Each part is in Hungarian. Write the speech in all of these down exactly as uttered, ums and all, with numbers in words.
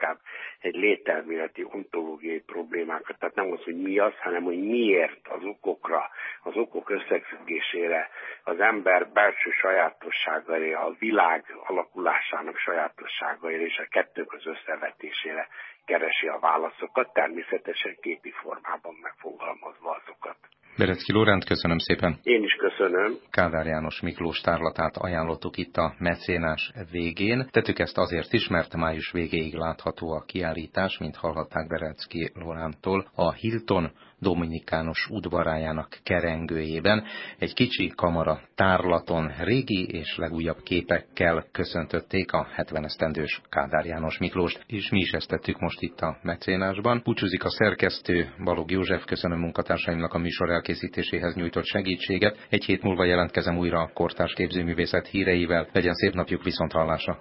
inkább egy lételméleti ontológiai problémákat, tehát nem az, hogy mi az, hanem hogy miért az okokra, az okok összefüggésére, az ember belső sajátosságaira, a világ alakulásának sajátosságaira és a kettő köz összevetésére keresi a válaszokat, természetesen képi formában megfogalmazva azokat. Berecki Lóránt, köszönöm szépen. Én is köszönöm. Kádár János Miklós tárlatát ajánlottuk itt a mecénás végén. Tettük ezt azért is, mert május végéig látható a kiállítás, mint hallhatták Berecki Lórántól, a Hilton Dominikános udvarájának kerengőjében. Egy kicsi kamara tárlaton régi és legújabb képekkel köszöntötték a hetven esztendős Kádár János Miklóst, és mi is ezt tettük most itt a mecénásban. Búcsúzik a szerkesztő, Balogh József, köszönöm munkatársaimnak a műsor elkészítéséhez nyújtott segítséget. Egy hét múlva jelentkezem újra a kortárs képzőművészet híreivel. Legyen szép napjuk, viszonthallásra!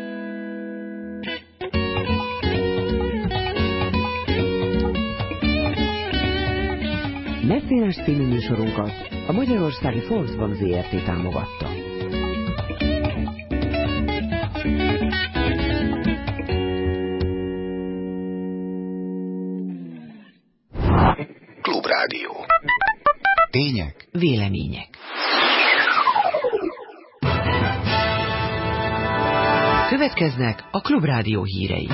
Mecénás című műsorunkat a Magyarországi Volksbank Zé Er Té támogatta. Klubrádió. Tények. Vélemények. Következnek a Klubrádió hírei.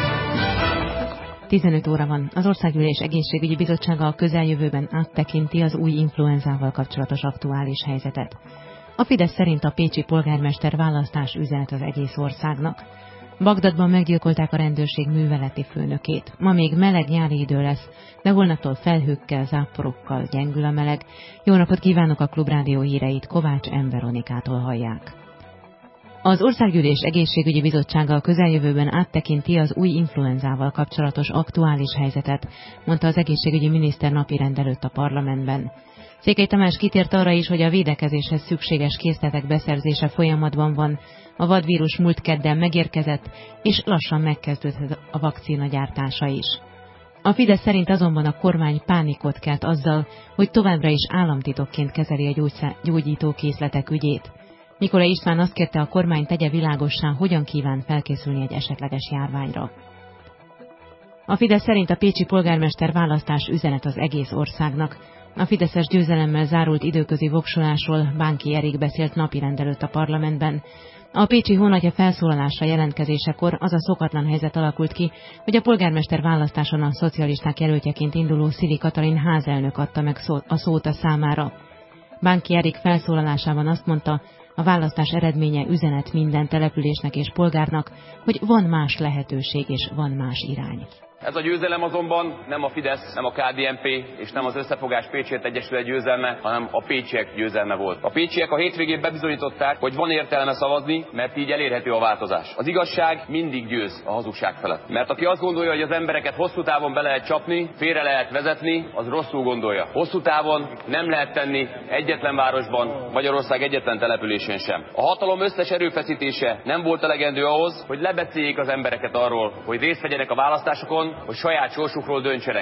tizenöt óra van. Az Országgyűlés Egészségügyi Bizottsága a közeljövőben áttekinti az új influenzával kapcsolatos aktuális helyzetet. A Fidesz szerint a pécsi polgármester választás üzenet az egész országnak. Bagdadban meggyilkolták a rendőrség műveleti főnökét. Ma még meleg nyári idő lesz, de holnaptól felhőkkel, záporokkal gyengül a meleg. Jó napot kívánok, a Klubrádió híreit Kovács M. Veronikától hallják. Az Országgyűlés Egészségügyi Bizottsága a közeljövőben áttekinti az új influenzával kapcsolatos aktuális helyzetet, mondta az egészségügyi miniszter napirend előtt a parlamentben. Székely Tamás kitért arra is, hogy a védekezéshez szükséges készletek beszerzése folyamatban van, a vadvírus múlt kedden megérkezett, és lassan megkezdődhet a vakcina gyártása is. A Fidesz szerint azonban a kormány pánikot kelt azzal, hogy továbbra is államtitokként kezeli a gyógyszer, gyógyítókészletek ügyét. Mikolay István azt kérte, a kormány tegye világossá, hogyan kíván felkészülni egy esetleges járványra. A Fidesz szerint a pécsi polgármester választás üzenet az egész országnak. A fideszes győzelemmel zárult időközi voksolásról Bánki Erik beszélt napirend előtt a parlamentben. A pécsi honatja felszólalásra jelentkezésekor az a szokatlan helyzet alakult ki, hogy a polgármester választáson a szocialisták jelöltjeként induló Szili Katalin házelnök adta meg a szót a számára. Bánki Erik felszólalásában azt mondta, a választás eredménye üzenet minden településnek és polgárnak, hogy van más lehetőség és van más irány. Ez a győzelem azonban nem a Fidesz, nem a Ká Dé En Pé és nem az Összefogás Pécsért Egyesület győzelme, hanem a pécsiek győzelme volt. A pécsiek a hétvégén bebizonyították, hogy van értelme szavazni, mert így elérhető a változás. Az igazság mindig győz a hazugság felett. Mert aki azt gondolja, hogy az embereket hosszú távon be lehet csapni, félre lehet vezetni, az rosszul gondolja. Hosszú távon nem lehet tenni egyetlen városban, Magyarország egyetlen településén sem. A hatalom összes erőfeszítése nem volt elegendő ahhoz, hogy lebeszéljék az embereket arról, hogy részt vegyenek a választásokon, hogy saját sorsukról döntsenek.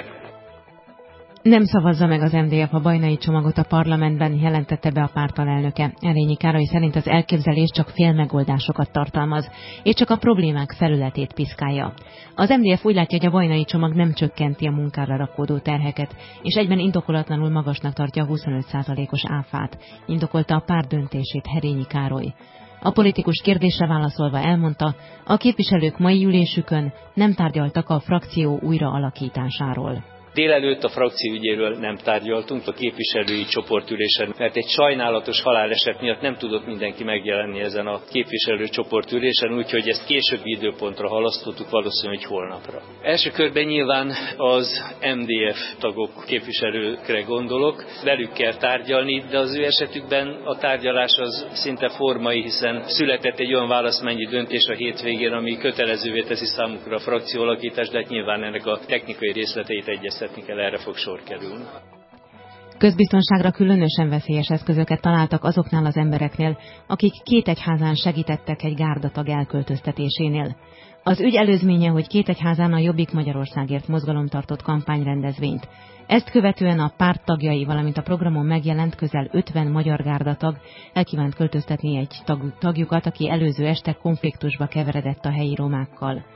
Nem szavazza meg az em dé ef a bajnai csomagot a parlamentben, jelentette be a párt alelnöke. Elényi Károly szerint az elképzelés csak félmegoldásokat tartalmaz, és csak a problémák felületét piszkálja. Az em dé ef úgy látja, hogy a bajnai csomag nem csökkenti a munkára rakódó terheket, és egyben indokolatlanul magasnak tartja a huszonöt százalékos áfát, indokolta a párt döntését Herényi Károly. A politikus kérdésre válaszolva elmondta, a képviselők mai ülésükön nem tárgyaltak a frakció újraalakításáról. Délelőtt a frakció ügyéről nem tárgyaltunk a képviselői csoportülésen, mert egy sajnálatos haláleset miatt nem tudott mindenki megjelenni ezen a képviselő csoportülésen, úgyhogy ezt későbbi időpontra halasztottuk, valószínűleg holnapra. Első körben nyilván az em dé ef tagok képviselőkre gondolok, velük kell tárgyalni, de az ő esetükben a tárgyalás az szinte formai, hiszen született egy olyan választmányi döntés a hétvégén, ami kötelezővé teszi számukra a frakcióalakítást, de hát nyilván ennek a technikai részleteit egyeztetni kell, erre fog sor kerülni. Közbiztonságra különösen veszélyes eszközöket találtak azoknál az embereknél, akik Kétegyházán segítettek egy gárdatag elköltöztetésénél. Az ügy előzménye, hogy Kétegyházán a Jobbik Magyarországért mozgalom tartott kampányrendezvényt. Ezt követően a párt tagjai, valamint a programon megjelent közel ötven magyar gárdatag elkívánt költöztetni egy tag, tagjukat, aki előző este konfliktusba keveredett a helyi romákkal.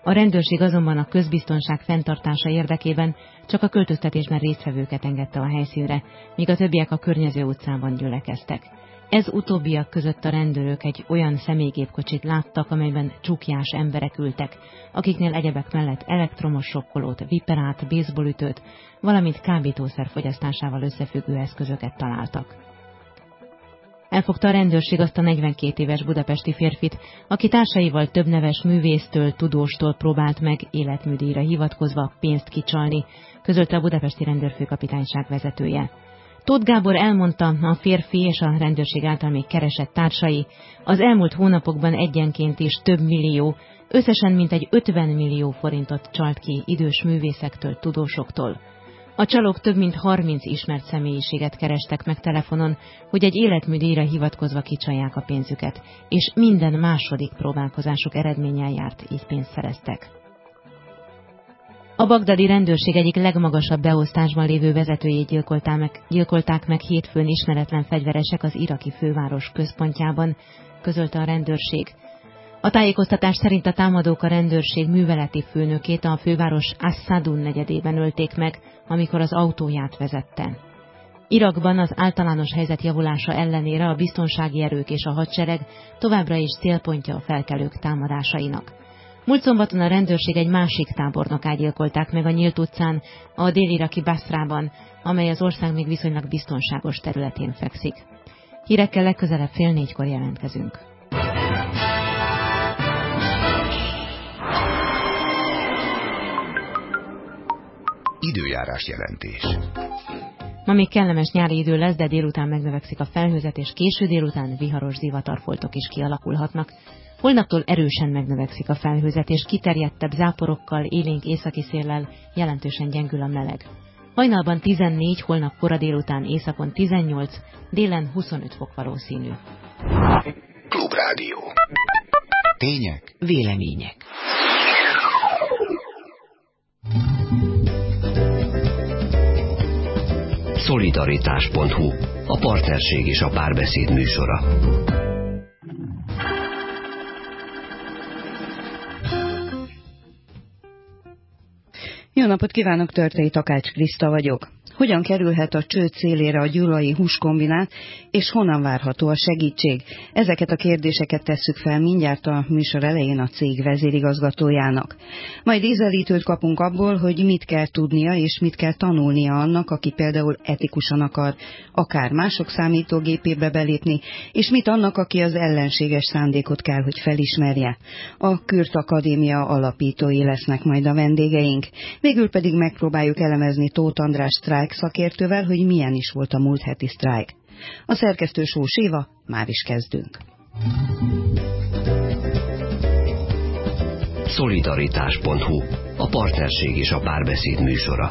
A rendőrség azonban a közbiztonság fenntartása érdekében csak a költöztetésben résztvevőket engedte a helyszínre, míg a többiek a környező utcában gyülekeztek. Ez utóbbiak között a rendőrök egy olyan személygépkocsit láttak, amelyben csukjás emberek ültek, akiknél egyebek mellett elektromos sokkolót, viperát, baseballütőt, valamint kábítószer fogyasztásával összefüggő eszközöket találtak. Elfogta a rendőrség azt a negyvenkét éves budapesti férfit, aki társaival több neves művésztől, tudóstól próbált meg életműdíjra hivatkozva pénzt kicsalni, közölte a budapesti rendőrfőkapitányság vezetője. Tóth Gábor elmondta, a férfi és a rendőrség által még keresett társai az elmúlt hónapokban egyenként is több millió, összesen mintegy ötven millió forintot csalt ki idős művészektől, tudósoktól. A csalók több mint harminc ismert személyiséget kerestek meg telefonon, hogy egy életműdíjra hivatkozva kicsalják a pénzüket, és minden második próbálkozásuk eredménnyel járt, így pénzt szereztek. A bagdadi rendőrség egyik legmagasabb beosztásban lévő vezetőjét gyilkolták meg, gyilkolták meg hétfőn ismeretlen fegyveresek az iraki főváros központjában, közölte a rendőrség. A tájékoztatás szerint a támadók a rendőrség műveleti főnökét a főváros As-Sadun negyedében ölték meg, amikor az autóját vezette. Irakban az általános helyzet javulása ellenére a biztonsági erők és a hadsereg továbbra is célpontja a felkelők támadásainak. Múlt szombaton a rendőrség egy másik tábornokát gyilkolták meg a nyílt utcán, a dél-iraki Basrában, amely az ország még viszonylag biztonságos területén fekszik. Hírekkel legközelebb fél négykor jelentkezünk. Időjárás jelentés. Ma még kellemes nyári idő lesz, de délután megnövekszik a felhőzet, és késő délután viharos zivatarfoltok is kialakulhatnak. Holnaptól erősen megnövekszik a felhőzet, és kiterjedtebb záporokkal, élénk északi széllel jelentősen gyengül a meleg. Hajnalban tizennégy, holnap kora délután, északon tizennyolc, délen huszonöt fok valószínű. Klubrádió. Tények, vélemények. Szolidaritás pont hu, a partnerség és a párbeszéd műsora. Jó napot kívánok, Törtei Takács Kriszta vagyok. Hogyan kerülhet a csőd szélére a gyulai húskombinát, és honnan várható a segítség? Ezeket a kérdéseket tesszük fel mindjárt a műsor elején a cég vezérigazgatójának. Majd ízelítőt kapunk abból, hogy mit kell tudnia és mit kell tanulnia annak, aki például etikusan akar akár mások számítógépébe belépni, és mit annak, aki az ellenséges szándékot kell, hogy felismerje. A Kürt Akadémia alapítói lesznek majd a vendégeink. Végül pedig megpróbáljuk elemezni Tóth András sztrájk szakértővel, hogy milyen is volt a múlt heti sztrájk. A szerkesztő Sós Éva, már is kezdünk. Szolidaritás pont hu, a partnerség és a párbeszéd műsora.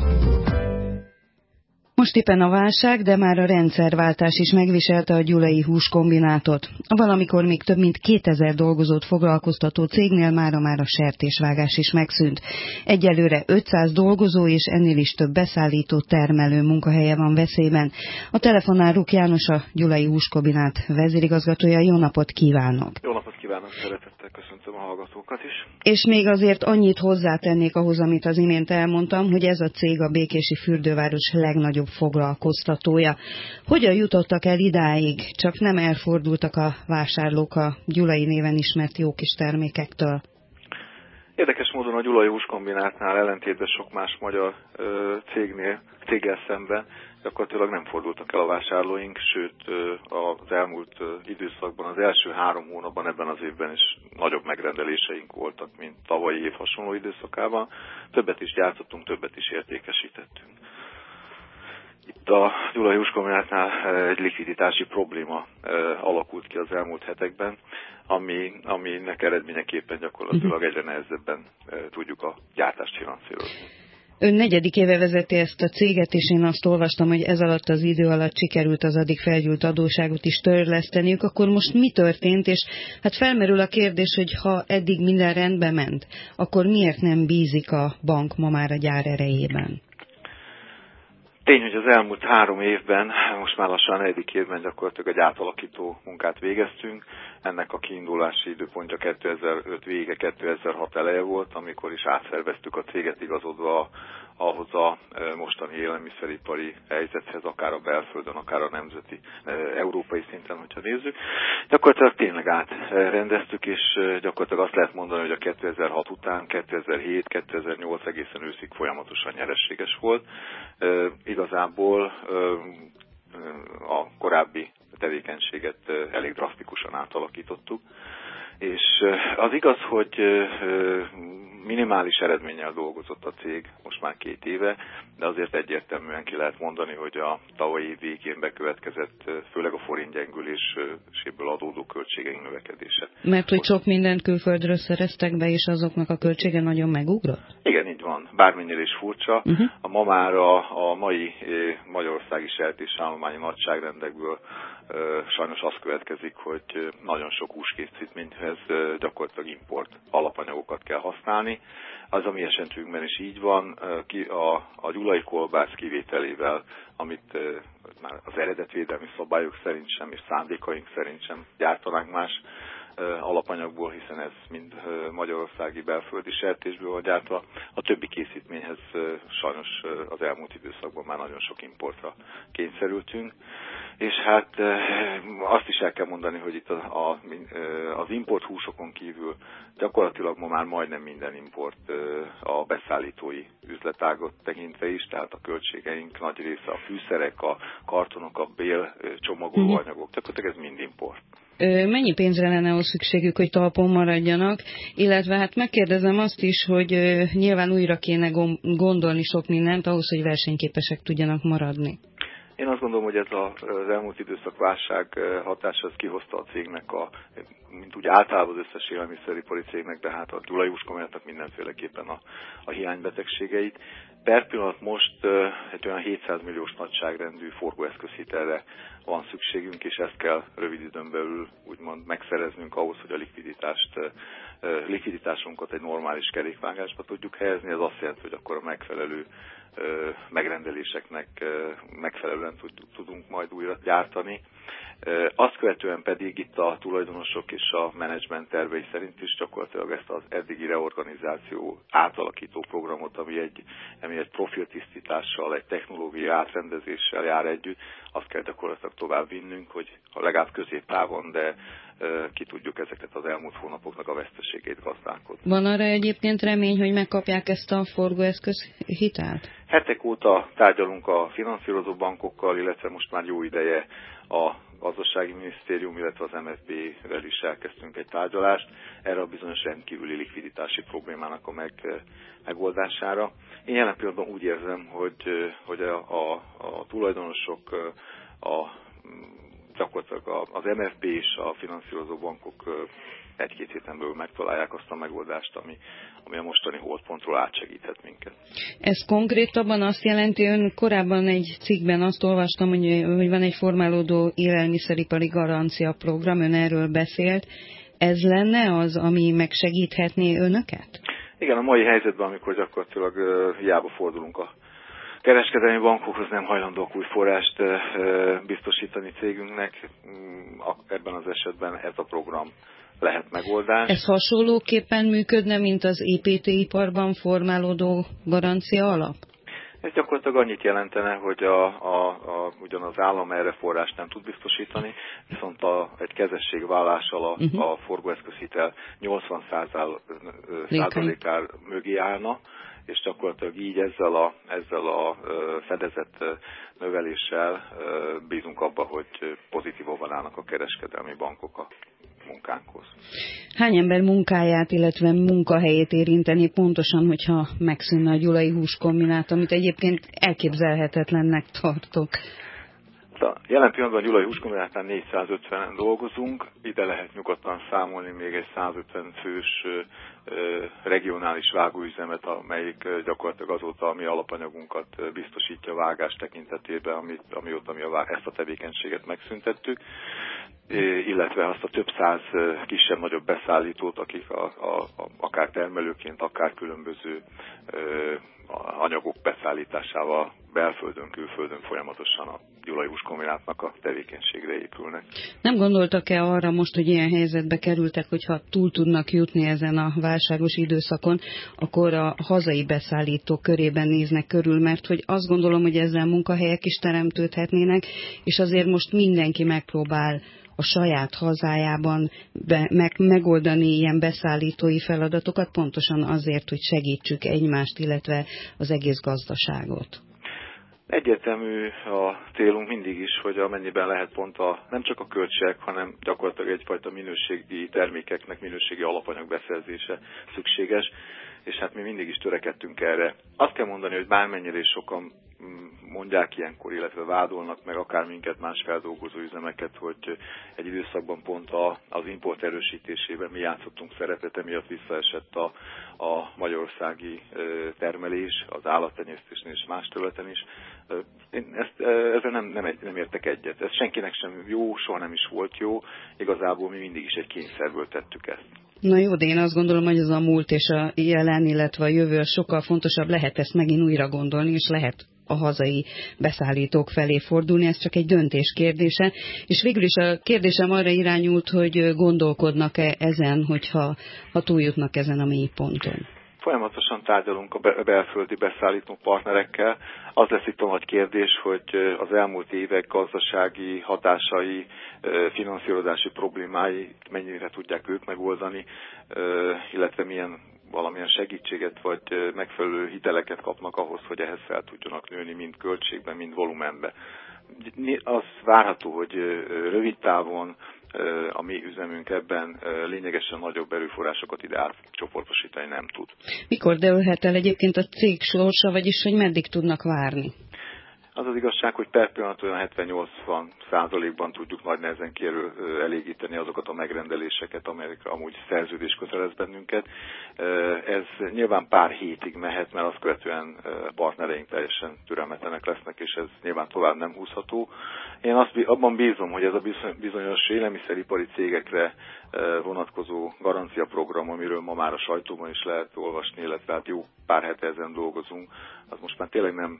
Most éppen a válság, de már a rendszerváltás is megviselte a gyulai húskombinátot. Valamikor még több mint kétezer dolgozót foglalkoztató cégnél mára már a sertésvágás is megszűnt. Egyelőre ötszáz dolgozó és ennél is több beszállító, termelő munkahelye van veszélyben. A telefonnál Ruk János, a gyulai húskombinát vezérigazgatója. Jó napot kívánok! Jó napot kívánok, szeretettel köszöntöm a hallgatókat is. És még azért annyit hozzátennék ahhoz, amit az imént elmondtam, hogy ez a cég a békési fürdőváros legnagyobb foglalkoztatója. Hogyan jutottak el idáig? Csak nem elfordultak a vásárlók a gyulai néven ismert jó kis termékektől? Érdekes módon a gyulai húskombinátnál ellentétben sok más magyar ö, cégnél, céggel szemben gyakorlatilag nem fordultak el a vásárlóink, sőt ö, az elmúlt ö, időszakban, az első három hónapban ebben az évben is nagyobb megrendeléseink voltak, mint tavalyi év hasonló időszakában. Többet is gyártottunk, többet is értékesítettünk. Itt a gyulai húskombinátnál egy likviditási probléma alakult ki az elmúlt hetekben, ami, aminek eredményeképpen gyakorlatilag egyre nehezebben tudjuk a gyártást finanszírozni. Ön negyedik éve vezeti ezt a céget, és én azt olvastam, hogy ez alatt az idő alatt sikerült az addig felgyűlt adósságot is törleszteniük. Akkor most mi történt? És hát felmerül a kérdés, hogy ha eddig minden rendbe ment, akkor miért nem bízik a bank ma már a gyár erejében? Tény, hogy az elmúlt három évben, most már lassan a negyedik évben gyakorlatilag egy átalakító munkát végeztünk. ennek a kiindulási időpontja kétezer-öt vége, kétezer-hat eleje volt, amikor is átszerveztük a céget igazodva ahhoz a mostani élelmiszeripari helyzethez, akár a belföldön, akár a nemzeti, európai szinten, hogyha nézzük. Gyakorlatilag tényleg átrendeztük, és gyakorlatilag azt lehet mondani, hogy a kétezer-hat után kétezer-hét, kétezer-nyolc egészen őszig folyamatosan nyereséges volt. Igazából a korábbi tevékenységet elég drasztikusan átalakítottuk. És az igaz, hogy minimális eredménnyel dolgozott a cég most már két éve, de azért egyértelműen ki lehet mondani, hogy a tavalyi év végén bekövetkezett, főleg a forint gyengüléséből adódó költségeink növekedése. Mert hogy sok mindent külföldről szereztek be, és azoknak a költsége nagyon megugrott? Igen, így van. Bármennyire is furcsa. Uh-huh. A ma már a, a mai magyarországi sertésállomány nagyságrendekből sajnos az következik, hogy nagyon sok húskészítményhez gyakorlatilag import alapanyagokat kell használni. Az a mi esetünkben is így van, a, a gyulai kolbász kivételével, amit már az eredetvédelmi szabályok szerint sem és szándékaink szerint sem gyártanánk más alapanyagból, hiszen ez mind magyarországi belföldi sertésből van gyártva. A többi készítményhez sajnos az elmúlt időszakban már nagyon sok importra kényszerültünk. És hát azt is el kell mondani, hogy itt a, a, az import húsokon kívül gyakorlatilag ma már majdnem minden import a beszállítói üzletágot tekintve is, tehát a költségeink nagy része a fűszerek, a kartonok, a bél csomagolóanyagok, gyakorlatilag ez mind import. Mennyi pénzre lenne ahhoz szükségük, hogy talpon maradjanak, illetve hát megkérdezem azt is, hogy nyilván újra kéne gondolni sok mindent ahhoz, hogy versenyképesek tudjanak maradni. Én azt gondolom, hogy ez az elmúlt időszak válság hatása, ez kihozta a cégnek, a, mint úgy általában az összes élelmiszeripari cégnek, de hát a gyulai húskombinátnak mindenféleképpen a, a hiánybetegségeit. Per pillanat most egy olyan hétszáz milliós nagyságrendű forgóeszközhitelre van szükségünk, és ezt kell rövid időn belül úgymond megszereznünk ahhoz, hogy a likviditást, likviditásunkat egy normális kerékvágásba tudjuk helyezni. Ez azt jelenti, hogy akkor a megfelelő megrendeléseknek megfelelően tudunk majd újra gyártani. Azt követően pedig itt a tulajdonosok és a menedzsment tervei szerint is gyakorlatilag ezt az eddigi reorganizáció átalakító programot, ami egy, ami egy profiltisztítással, egy technológiai átrendezéssel jár együtt, azt kell gyakorlatilag tovább vinnünk, hogy legalább középtávon, de ki tudjuk ezeket az elmúlt hónapoknak a veszteségét gazdálkodni. Van arra egyébként remény, hogy megkapják ezt a forgóeszköz hitelt? Hetek óta tárgyalunk a finanszírozó bankokkal, illetve most már jó ideje a gazdasági minisztérium, illetve az em ef bé-vel is elkezdtünk egy tárgyalást erre a bizonyos rendkívüli likviditási problémának a meg, megoldására. Én jelen pillanatban úgy érzem, hogy, hogy a, a, a tulajdonosok, a, gyakorlatilag az em ef bé és a finanszírozó bankok egy-két héten belül megtalálják azt a megoldást, ami, ami a mostani holdpontról átsegíthet minket. Ez konkrétabban azt jelenti, ön korábban egy cikkben azt olvastam, hogy, hogy van egy formálódó élelmiszeripari garancia program, ön erről beszélt. Ez lenne az, ami megsegíthetné önöket? Igen, a mai helyzetben, amikor gyakorlatilag uh, hiába fordulunk a kereskedelmi bankokhoz, nem hajlandók új forrást uh, biztosítani cégünknek, um, ebben az esetben ez a program lehet megoldás. Ez hasonlóképpen működne, mint az é pé té-iparban formálódó garancia alap? Ez gyakorlatilag annyit jelentene, hogy a, a, a, ugyan az állam erre forrást nem tud biztosítani, viszont a, egy kezességvállással a, uh-huh. a forgóeszközhitel nyolcvan százalékár mögé állna, és gyakorlatilag így ezzel a, ezzel a fedezett növeléssel bízunk abba, hogy pozitívabban állnak a kereskedelmi bankok a munkánkhoz. Hány ember munkáját, illetve munkahelyét érinteni pontosan, hogyha megszűnne a gyulai húskombinát, amit egyébként elképzelhetetlennek tartok? A jelen pillanatban a gyulai húskombinátnál négyszázötvenen dolgozunk, ide lehet nyugodtan számolni még egy százötven fős regionális vágóüzemet, amelyik gyakorlatilag azóta a mi alapanyagunkat biztosítja a vágás tekintetében, amit, amióta mi a, ezt a tevékenységet megszüntettük, illetve azt a több száz kisebb-nagyobb beszállítót, akik a, a, a, akár termelőként, akár különböző anyagok beszállításával belföldön, külföldön folyamatosan a Gyulai Húskombinátnak a tevékenységre épülnek. Nem gondoltak-e arra most, hogy ilyen helyzetbe kerültek, hogyha túl tudnak jutni ezen a válságos időszakon, akkor a hazai beszállítók körében néznek körül, mert hogy azt gondolom, hogy ezzel munkahelyek is teremtődhetnének, és azért most mindenki megpróbál a saját hazájában be, meg, megoldani ilyen beszállítói feladatokat, pontosan azért, hogy segítsük egymást, illetve az egész gazdaságot. Egyértelmű a célunk mindig is, hogy amennyiben lehet pont a, nem csak a költségek, hanem gyakorlatilag egyfajta minőségi termékeknek minőségi alapanyag beszerzése szükséges, és hát mi mindig is törekedtünk erre. Azt kell mondani, hogy bármennyire is sokan mondják ilyenkor, illetve vádolnak meg akár minket, más feldolgozó üzemeket, hogy egy időszakban pont a, az import erősítésében mi játszottunk szerepet, emiatt visszaesett a, a magyarországi termelés, az állattenyésztésnél és más területen is. Én ezt, ezzel nem, nem, nem értek egyet. Ez senkinek sem jó, soha nem is volt jó. Igazából mi mindig is egy kényszerből tettük ezt. Na jó, de én azt gondolom, hogy az a múlt és a jelen, illetve a jövő sokkal fontosabb, lehet ezt megint újra gondolni, és lehet a hazai beszállítók felé fordulni, ez csak egy döntés kérdése. És végül is a kérdésem arra irányult, hogy gondolkodnak-e ezen, hogyha ha túljutnak ezen a mély ponton. Folyamatosan tárgyalunk a belföldi beszállító partnerekkel. Az lesz itt a nagy kérdés, hogy az elmúlt évek gazdasági hatásai, finanszírozási problémái mennyire tudják ők megoldani, illetve milyen valamilyen segítséget vagy megfelelő hiteleket kapnak ahhoz, hogy ehhez fel tudjanak nőni mind költségben, mind volumenben. Az várható, hogy rövid távon a mi üzemünk ebben lényegesen nagyobb erőforrásokat ide átcsoportosítani nem tud. Mikor dőlhet el egyébként a cég sorsa, vagyis hogy meddig tudnak várni? Az az igazság, hogy per pillanat olyan hetven-nyolcvan százalékban tudjuk nagy nehezen kielő elégíteni azokat a megrendeléseket, amelyekre amúgy szerződés kötelez bennünket. Ez nyilván pár hétig mehet, mert azt követően partnereink teljesen türelmetlenek lesznek, és ez nyilván tovább nem húzható. Én azt, abban bízom, hogy ez a bizonyos élelmiszeripari cégekre vonatkozó garanciaprogram, amiről ma már a sajtóban is lehet olvasni, illetve hát jó pár hete ezen dolgozunk, az most már tényleg nem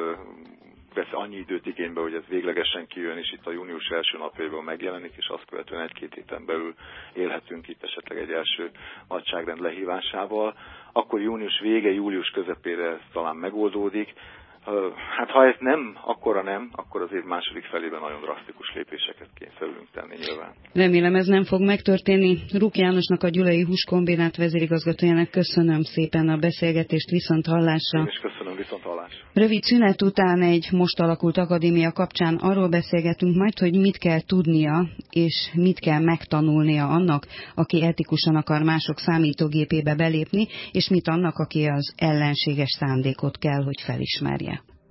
vesz annyi időt igénybe, hogy ez véglegesen kijön, és itt a június első napjaiban megjelenik, és azt követően egy-két héten belül élhetünk itt esetleg egy első nagyságrend lehívásával. Akkor június vége, július közepére ez talán megoldódik. Hát ha ez nem, akkora nem, akkor azért második felében nagyon drasztikus lépéseket kényszerülünk tenni nyilván. Remélem ez nem fog megtörténni. Ruk Jánosnak, a Gyulai Húskombinát vezérigazgatójának köszönöm szépen a beszélgetést, viszont hallásra. Én is köszönöm, viszont hallásra. Rövid szünet után egy most alakult akadémia kapcsán arról beszélgetünk majd, hogy mit kell tudnia és mit kell megtanulnia annak, aki etikusan akar mások számítógépébe belépni, és mit annak, aki az ellenséges szándékot kell, hogy felismerje.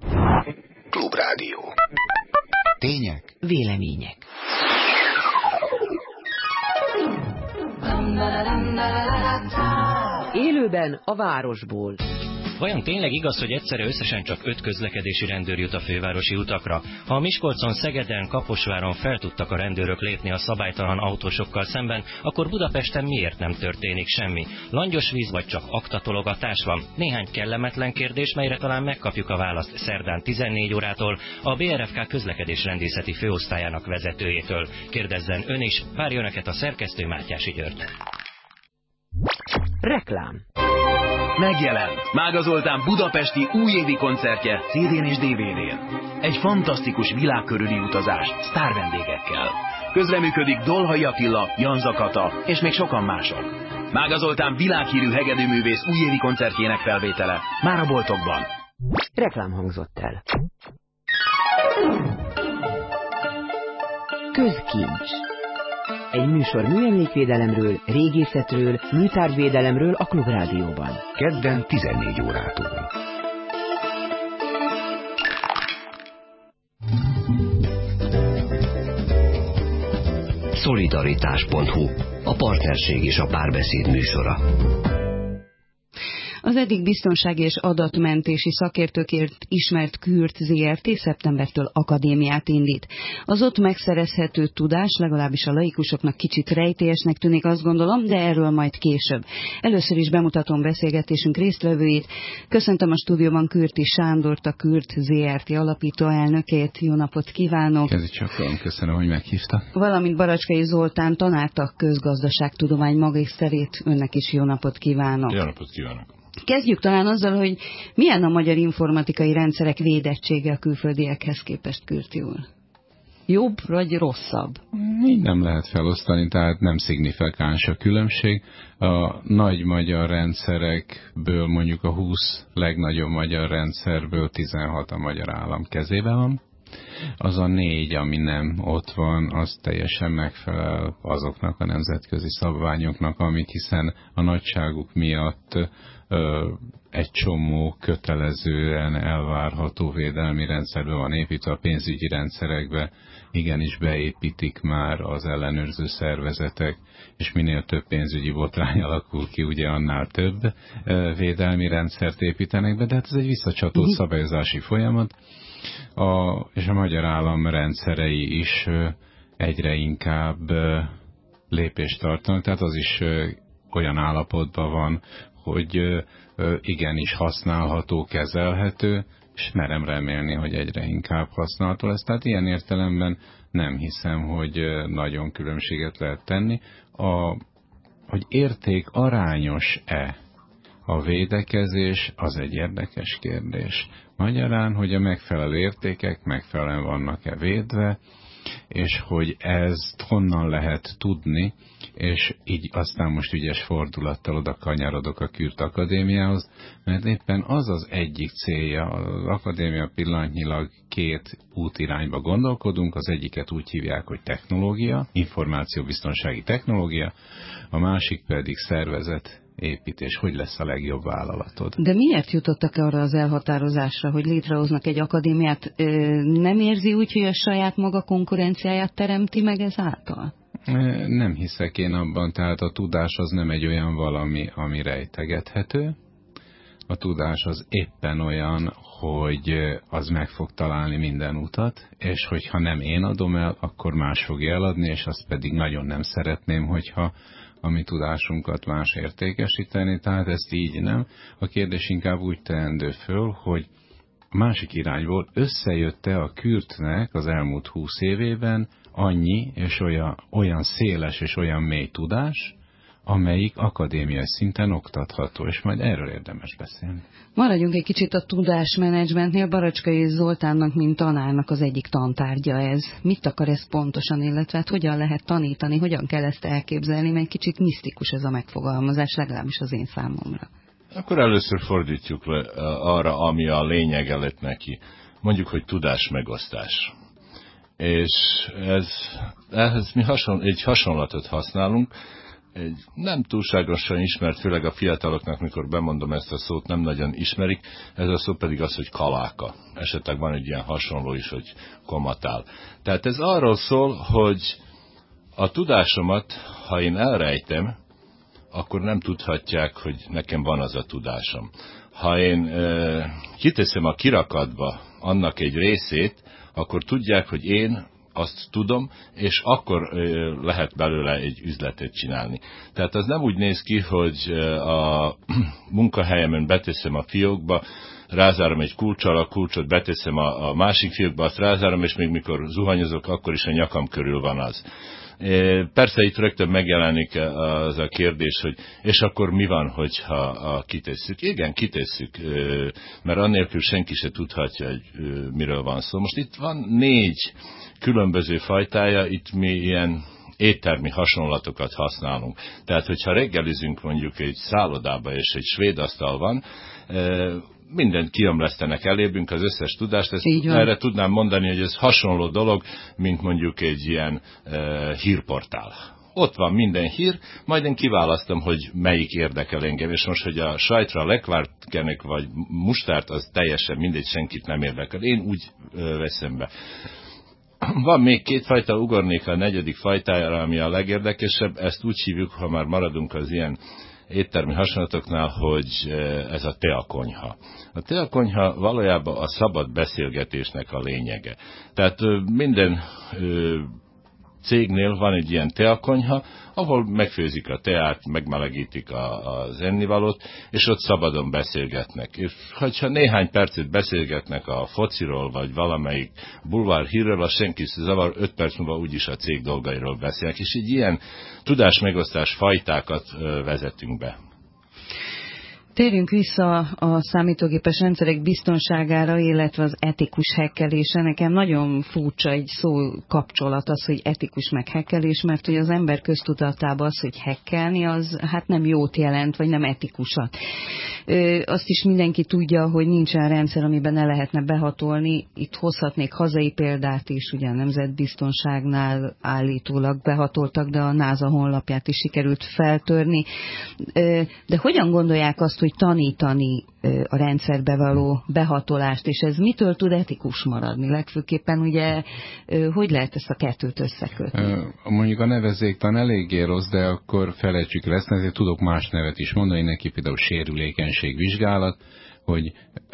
Klubrádió. Tények. Vélemények. Élőben a városból. Vajon tényleg igaz, hogy egyszerre összesen csak öt közlekedési rendőr jut a fővárosi utakra? Ha a Miskolcon, Szegeden, Kaposváron fel tudtak a rendőrök lépni a szabálytalan autósokkal szemben, akkor Budapesten miért nem történik semmi? Langyos víz vagy csak aktatologatás van? Néhány kellemetlen kérdés, melyre talán megkapjuk a választ szerdán tizennégy órától a bé er ef ká közlekedésrendészeti főosztályának vezetőjétől. Kérdezzen ön is, várja önöket a szerkesztő Mátyási György. Reklám. Megjelent Mága Zoltán budapesti újévi koncertje cé dén és dé vé dén. Egy fantasztikus világkörüli utazás sztár vendégekkel. Közreműködik Dolhai Attila, Janza Kata és még sokan mások. Mága Zoltán világhírű hegedűművész újévi koncertjének felvétele már a boltokban. Reklám hangzott el. Közkincs. Egy műsor műemlékvédelemről, régészetről, műtárgyvédelemről a Klubrádióban. Kedden tizennégy órától. Szolidaritás pont hu, a partnerség és a párbeszéd műsora. Az Az eddig biztonsági és adatmentési szakértőkért ismert Kürt zé er té szeptembertől akadémiát indít. Az ott megszerezhető tudás legalábbis a laikusoknak kicsit rejtélyesnek tűnik, azt gondolom, de erről majd később. Először is bemutatom beszélgetésünk résztvevőit. Köszöntöm a stúdióban Kürti Sándort, a Kürt zé er té alapító elnökét. Jó napot kívánok! Kezdj csak, köszönöm, hogy meghívta. Valamint Baracskai Zoltán tanártak, közgazdaságtudomány magiszterét. Önnek is jó napot kívánok! Jó napot kívánok! Kezdjük talán azzal, hogy milyen a magyar informatikai rendszerek védettsége a külföldiekhez képest, Kürti úr? Jobb vagy rosszabb? Így nem lehet felosztani, tehát nem szignifikáns a különbség. A nagy magyar rendszerekből, mondjuk a húsz legnagyobb magyar rendszerből tizenhat a magyar állam kezében van. Az a négy, ami nem ott van, az teljesen megfelel azoknak a nemzetközi szabványoknak, amik hiszen a nagyságuk miatt ö, egy csomó kötelezően elvárható védelmi rendszerbe van építve, a pénzügyi rendszerekbe igenis beépítik már az ellenőrző szervezetek, és minél több pénzügyi botrány alakul ki, ugye annál több ö, védelmi rendszert építenek be, de hát ez egy visszacsatolt szabályozási folyamat. A, és a magyar állam rendszerei is egyre inkább lépést tartanak, tehát az is olyan állapotban van, hogy igenis használható, kezelhető, és merem remélni, hogy egyre inkább használható lesz. Tehát ilyen értelemben nem hiszem, hogy nagyon különbséget lehet tenni. A, hogy érték arányos-e a védekezés, az egy érdekes kérdés. Magyarán, hogy a megfelelő értékek megfelelően vannak-e védve, és hogy ezt honnan lehet tudni, és így aztán most ügyes fordulattal oda kanyarodok a Kürt Akadémiához, mert éppen az az egyik célja, az akadémia pillanatnyilag két útirányba gondolkodunk, az egyiket úgy hívják, hogy technológia, információbiztonsági technológia, a másik pedig szervezet építés, hogy lesz a legjobb vállalatod. De miért jutottak arra az elhatározásra, hogy létrehoznak egy akadémiát? Nem érzi úgy, hogy a saját maga konkurenciáját teremti meg ezáltal? Nem hiszek én abban, tehát a tudás az nem egy olyan valami, ami rejtegethető. A tudás az éppen olyan, hogy az meg fog találni minden utat, és hogyha nem én adom el, akkor más fogja eladni, és azt pedig nagyon nem szeretném, hogyha a mi tudásunkat más értékesíteni, tehát ezt így nem. A kérdés inkább úgy teendő föl, hogy a másik irányból összejött-e a Kürtnek az elmúlt húsz évében annyi és olyan, olyan széles és olyan mély tudás, amelyik akadémiai szinten oktatható, és majd erről érdemes beszélni. Maradjunk egy kicsit a tudásmenedzsmentnél. Baracskai Zoltánnak, mint tanárnak az egyik tantárgya ez. Mit akar ez pontosan, illetve hát hogyan lehet tanítani, hogyan kell ezt elképzelni, mert kicsit misztikus ez a megfogalmazás, legalábbis az én számomra. Akkor először fordítjuk le arra, ami a lényege lett neki. Mondjuk, hogy tudásmegosztás. És ez, ehhez mi hason, egy hasonlatot használunk, egy nem túlságosan ismert, főleg a fiataloknak, mikor bemondom ezt a szót, nem nagyon ismerik, ez a szó pedig az, hogy kaláka. Esetleg van egy ilyen hasonló is, hogy komatál. Tehát ez arról szól, hogy a tudásomat, ha én elrejtem, akkor nem tudhatják, hogy nekem van az a tudásom. Ha én e, kiteszem a kirakatba annak egy részét, akkor tudják, hogy én azt tudom, és akkor ö, lehet belőle egy üzletet csinálni. Tehát az nem úgy néz ki, hogy a munkahelyemen beteszem a fiókba, rázárom egy kulccsal, a kulcsot beteszem a, a másik fiókba, azt rázárom, és még mikor zuhanyozok, akkor is a nyakam körül van az. Persze itt rögtön megjelenik az a kérdés, hogy és akkor mi van, hogyha kitesszük? Igen, kitesszük, mert annélkül senki se tudhatja, hogy miről van szó. Most itt van négy különböző fajtája, itt mi ilyen éttermi hasonlatokat használunk. Tehát, hogyha reggelizünk mondjuk egy szállodába, és egy svéd asztal van, mindent kiömlesztenek elébünk, az összes tudást, ezt erre tudnám mondani, hogy ez hasonló dolog, mint mondjuk egy ilyen e, hírportál. Ott van minden hír, majd én kiválasztom, hogy melyik érdekel engem, és most, hogy a sajtra lekvártkenek, vagy mustárt, az teljesen mindegy, senkit nem érdekel. Én úgy e, veszem be. Van még két fajta, ugornék a negyedik fajtájára, ami a legérdekesebb, ezt úgy hívjuk, ha már maradunk az ilyen éttermi hasonlatoknál, hogy ez a teakonyha. A teakonyha valójában a szabad beszélgetésnek a lényege. Tehát minden cégnél van egy ilyen teakonyha, ahol megfőzik a teát, megmelegítik a, az ennivalót, és ott szabadon beszélgetnek. És ha néhány percet beszélgetnek a fociról, vagy valamelyik bulvár hírről, az senki zavar, öt perc múlva úgyis a cég dolgairól beszélnek. És így ilyen tudásmegosztás fajtákat vezetünk be. Térjünk vissza a számítógépes rendszerek biztonságára, illetve az etikus hekkelésre. Nekem nagyon furcsa egy szó kapcsolat az, hogy etikus meg hekkelés, mert hogy az ember köztudatában az, hogy hekkelni, az hát nem jót jelent, vagy nem etikusat. Ö, azt is mindenki tudja, hogy nincsen rendszer, amiben ne lehetne behatolni. Itt hozhatnék hazai példát is, ugye a nemzetbiztonságnál állítólag behatoltak, de a NASA honlapját is sikerült feltörni. Ö, de hogyan gondolják azt, hogy tanítani a rendszerbe való behatolást, és ez mitől tud etikus maradni? Legfőképpen ugye, hogy lehet ezt a kettőt összekötni? Mondjuk a nevezéktan eléggé rossz, de akkor felejtsük lesz, ezért tudok más nevet is mondani, neki például sérülékenységvizsgálat, hogy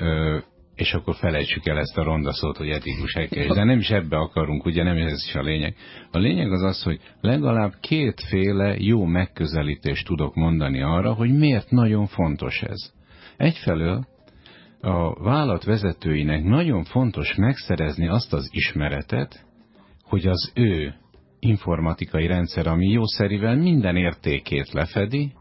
és akkor felejtsük el ezt a ronda szót, hogy etikus hekkelés. De nem is ebbe akarunk, ugye nem ez is a lényeg. A lényeg az az, hogy legalább kétféle jó megközelítést tudok mondani arra, hogy miért nagyon fontos ez. Egyfelől a vállalat vezetőinek nagyon fontos megszerezni azt az ismeretet, hogy az ő informatikai rendszer, ami jószerivel minden értékét lefedi,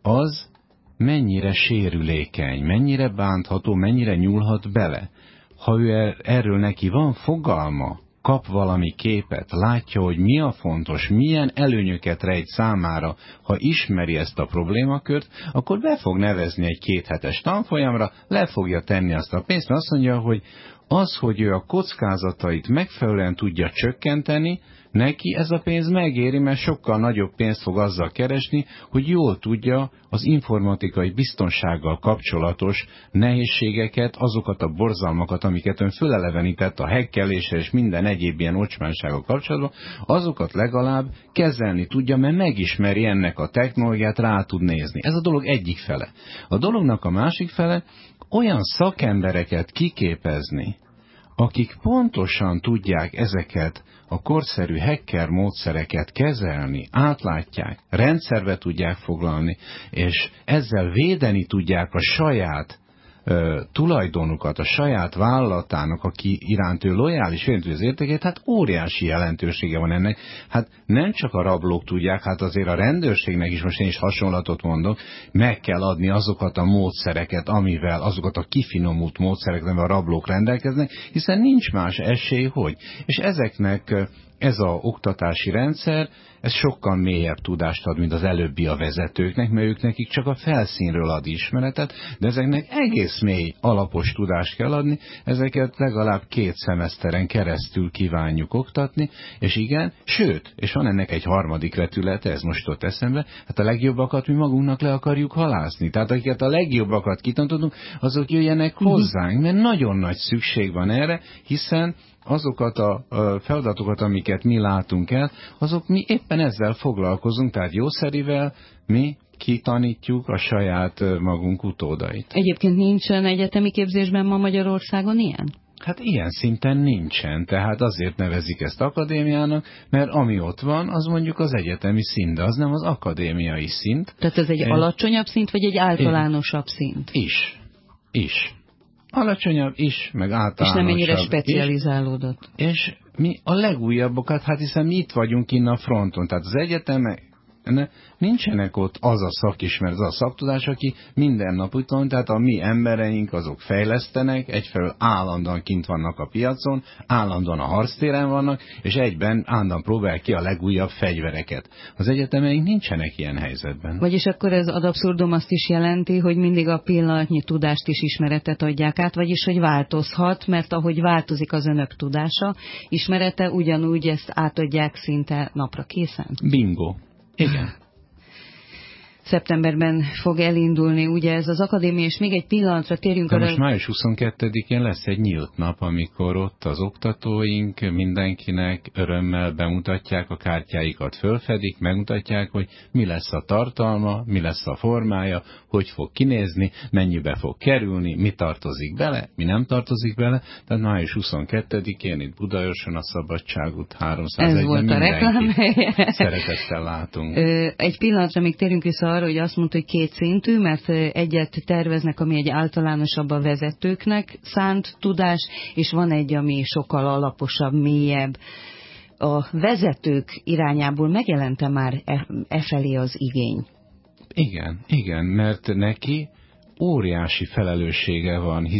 az mennyire sérülékeny, mennyire bántható, mennyire nyúlhat bele. Ha ő erről neki van fogalma, kap valami képet, látja, hogy mi a fontos, milyen előnyöket rejt számára, ha ismeri ezt a problémakört, akkor be fog nevezni egy kéthetes tanfolyamra, le fogja tenni azt a pénzt, mert azt mondja, hogy az, hogy ő a kockázatait megfelelően tudja csökkenteni, neki ez a pénz megéri, mert sokkal nagyobb pénzt fog azzal keresni, hogy jól tudja az informatikai biztonsággal kapcsolatos nehézségeket, azokat a borzalmakat, amiket ön fölelevenített a hekkeléssel és minden egyéb ilyen ocsmánsággal kapcsolatban, azokat legalább kezelni tudja, mert megismeri ennek a technológiát, rá tud nézni. Ez a dolog egyik fele. A dolognak a másik fele olyan szakembereket kiképezni, akik pontosan tudják ezeket a korszerű hacker módszereket kezelni, átlátják, rendszerbe tudják foglalni, és ezzel védeni tudják a saját ö, tulajdonukat, a saját vállalatának, aki iránt ő lojális, jelentő az értékét, hát óriási jelentősége van ennek. Hát nem csak a rablók tudják, hát azért a rendőrségnek is, most én is hasonlatot mondok, meg kell adni azokat a módszereket, amivel, azokat a kifinomult módszereket, amivel a rablók rendelkeznek, hiszen nincs más esély, hogy. És ezeknek ez a oktatási rendszer, ez sokkal mélyebb tudást ad, mint az előbbi a vezetőknek, mert ők nekik csak a felszínről ad ismeretet, de ezeknek egész mély, alapos tudást kell adni, ezeket legalább két szemeszteren keresztül kívánjuk oktatni, és igen, sőt, és van ennek egy harmadik vetülete, ez most ott eszembe, hát a legjobbakat mi magunknak le akarjuk halászni. Tehát akiket a legjobbakat kitanítottunk, azok jöjjenek hozzánk, mert nagyon nagy szükség van erre, hiszen azokat a feladatokat, amiket mi látunk el, azok mi éppen ezzel foglalkozunk, tehát jószerivel mi kitanítjuk a saját magunk utódait. Egyébként nincsen egyetemi képzésben ma Magyarországon ilyen? Hát ilyen szinten nincsen, tehát azért nevezik ezt akadémiának, mert ami ott van, az mondjuk az egyetemi szint, de az nem az akadémiai szint. Tehát ez egy Én... alacsonyabb szint, vagy egy általánosabb Én... szint? Is. Is. Alacsonyabb is, meg általánosabb. És nem ennyire specializálódott. És, és mi a legújabbakat, hát hiszen mi itt vagyunk innen a fronton, tehát az egyetemek, nincsenek ott az a szakismeret, az a szaktudás, aki minden nap úgy van, tehát a mi embereink azok fejlesztenek, egyfelől állandóan kint vannak a piacon, állandóan a harctéren vannak, és egyben állandóan próbálják ki a legújabb fegyvereket. Az egyetemeink nincsenek ilyen helyzetben. Vagyis akkor ez ad abszurdum azt is jelenti, hogy mindig a pillanatnyi tudást és ismeretet adják át, vagyis hogy változhat, mert ahogy változik az önök tudása, ismerete, ugyanúgy ezt átadják szinte napra készen? Bingo. Igen. szeptemberben fog elindulni, ugye ez az akadémia, és még egy pillanatra térjünk arra. Most május huszonkettedikén lesz egy nyílt nap, amikor ott az oktatóink mindenkinek örömmel bemutatják a kártyáikat, fölfedik, megmutatják, hogy mi lesz a tartalma, mi lesz a formája, hogy fog kinézni, mennyibe fog kerülni, mi tartozik bele, mi nem tartozik bele. Tehát május huszonkettedikén itt Budaörsen a Szabadságút háromszázegyben mindenkit szeretettel látunk. Egy pillanatra még térjünk vissza arra, hogy azt mondta, hogy két szintű, mert egyet terveznek, ami egy általánosabb a vezetőknek szánt tudás, és van egy, ami sokkal alaposabb, mélyebb. A vezetők irányából megjelente már e, e felé az igény? Igen, igen, mert neki óriási felelőssége van,